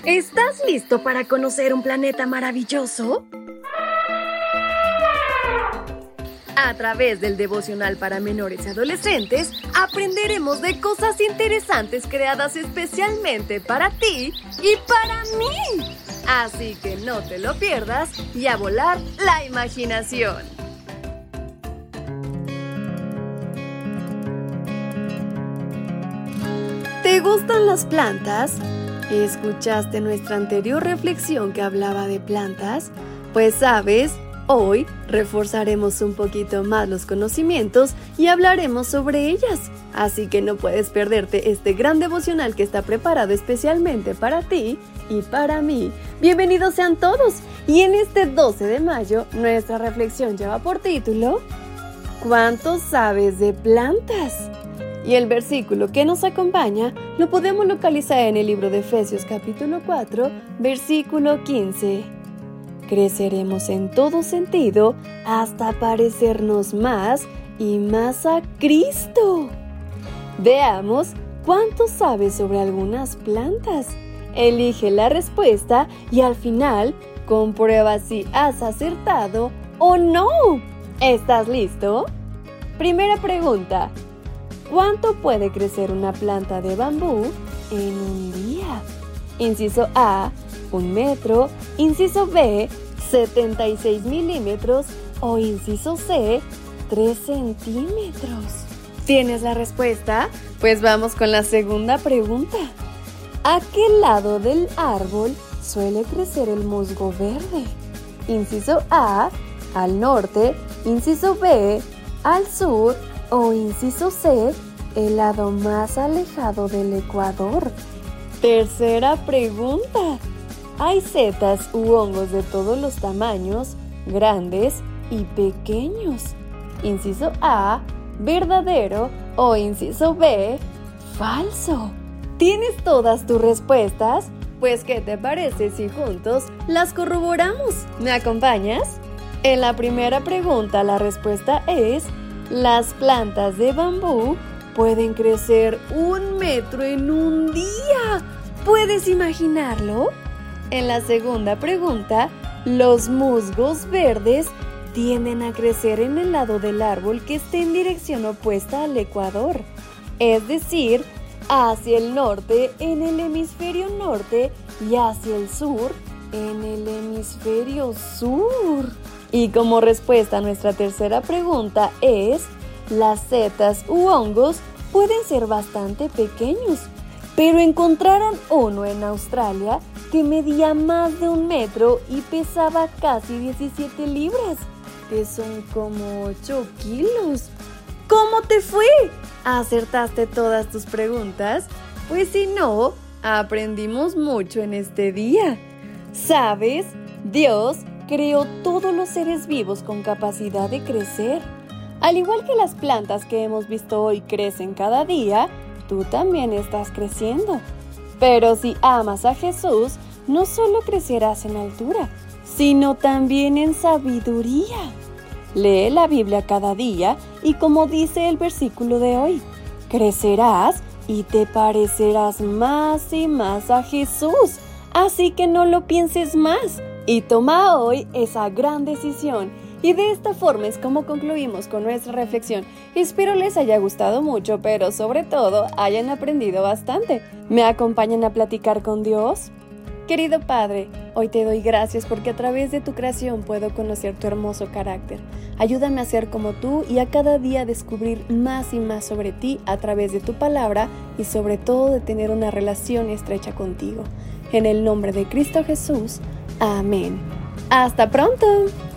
¿Estás listo para conocer un planeta maravilloso? A través del devocional para menores y adolescentes, aprenderemos de cosas interesantes creadas especialmente para ti y para mí. Así que no te lo pierdas y a volar la imaginación. ¿Te gustan las plantas? ¿Escuchaste nuestra anterior reflexión que hablaba de plantas? Pues sabes, hoy reforzaremos un poquito más los conocimientos y hablaremos sobre ellas. Así que no puedes perderte este gran devocional que está preparado especialmente para ti y para mí. Bienvenidos sean todos. Y en este 12 de mayo, nuestra reflexión lleva por título ¿Cuánto sabes de plantas? Y el versículo que nos acompaña lo podemos localizar en el libro de Efesios capítulo 4, versículo 15. Creceremos en todo sentido hasta parecernos más y más a Cristo. Veamos cuánto sabes sobre algunas plantas. Elige la respuesta y al final comprueba si has acertado o no. ¿Estás listo? Primera pregunta. ¿Cuánto puede crecer una planta de bambú en un día? Inciso A, 1 metro. Inciso B, 76 milímetros. O inciso C, 3 centímetros. ¿Tienes la respuesta? Pues vamos con la segunda pregunta. ¿A qué lado del árbol suele crecer el musgo verde? Inciso A, al norte. Inciso B, al sur. O inciso C, el lado más alejado del Ecuador. Tercera pregunta. Hay setas u hongos de todos los tamaños, grandes y pequeños. Inciso A, verdadero. O inciso B, falso. ¿Tienes todas tus respuestas? Pues, ¿qué te parece si juntos las corroboramos? ¿Me acompañas? En la primera pregunta, la respuesta es: las plantas de bambú pueden crecer 1 metro en un día. ¿Puedes imaginarlo? En la segunda pregunta, los musgos verdes tienden a crecer en el lado del árbol que esté en dirección opuesta al ecuador, es decir, hacia el norte en el hemisferio norte y hacia el sur en el hemisferio sur. Y como respuesta a nuestra tercera pregunta es: las setas u hongos pueden ser bastante pequeños, pero encontraron uno en Australia que medía más de 1 metro y pesaba casi 17 libras, que son como 8 kilos. ¿Cómo te fue? ¿Acertaste todas tus preguntas? Pues si no, aprendimos mucho en este día. ¿Sabes? Dios creó todos los seres vivos con capacidad de crecer. Al igual que las plantas que hemos visto hoy crecen cada día, tú también estás creciendo. Pero si amas a Jesús, no solo crecerás en altura, sino también en sabiduría. Lee la Biblia cada día y, como dice el versículo de hoy, crecerás y te parecerás más y más a Jesús. Así que no lo pienses más y toma hoy esa gran decisión. Y de esta forma es como concluimos con nuestra reflexión. Espero les haya gustado mucho, pero sobre todo hayan aprendido bastante. ¿Me acompañan a platicar con Dios? Querido Padre, hoy te doy gracias porque a través de tu creación puedo conocer tu hermoso carácter. Ayúdame a ser como tú y a cada día descubrir más y más sobre ti a través de tu palabra y sobre todo de tener una relación estrecha contigo. En el nombre de Cristo Jesús. Amén. ¡Hasta pronto!